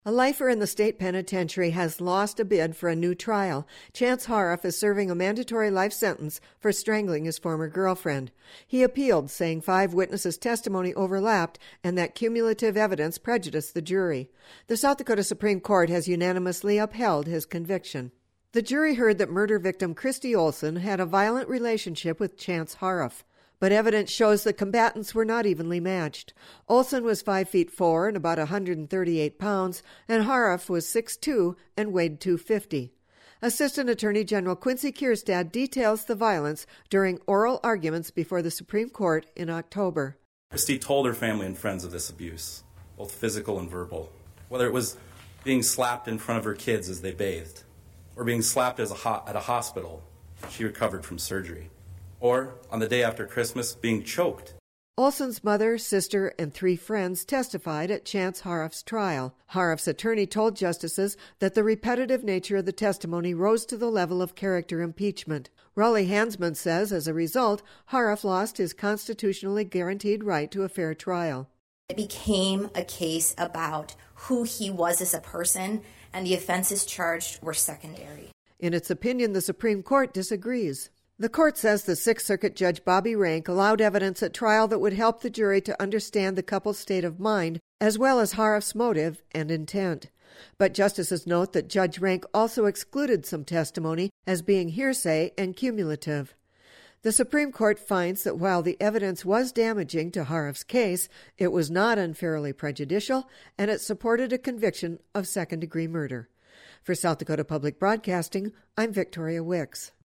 A lifer in the state penitentiary has lost a bid for a new trial. Chance Harff is serving a mandatory life sentence for strangling his former girlfriend. He appealed, saying 5 witnesses' testimony overlapped and that cumulative evidence prejudiced the jury. The South Dakota Supreme Court has unanimously upheld his conviction. The jury heard that murder victim Christy Olson had a violent relationship with Chance Harff. But evidence shows the combatants were not evenly matched. Olson was 5'4" and about 138 pounds, and Harff was 6'2" and weighed 250. Assistant Attorney General Quincy Kierstad details the violence during oral arguments before the Supreme Court in October. Christy told her family and friends of this abuse, both physical and verbal, whether it was being slapped in front of her kids as they bathed, or being slapped at a hospital when she recovered from surgery, or, on the day after Christmas, being choked. Olson's mother, sister, and 3 friends testified at Chance Harff's trial. Harff's attorney told justices that the repetitive nature of the testimony rose to the level of character impeachment. Raleigh Hansman says, as a result, Harff lost his constitutionally guaranteed right to a fair trial. It became a case about who he was as a person, and the offenses charged were secondary. In its opinion, the Supreme Court disagrees. The court says the Sixth Circuit Judge Bobby Rank allowed evidence at trial that would help the jury to understand the couple's state of mind, as well as Harff's motive and intent. But justices note that Judge Rank also excluded some testimony as being hearsay and cumulative. The Supreme Court finds that while the evidence was damaging to Harff's case, it was not unfairly prejudicial, and it supported a conviction of second-degree murder. For South Dakota Public Broadcasting, I'm Victoria Wicks.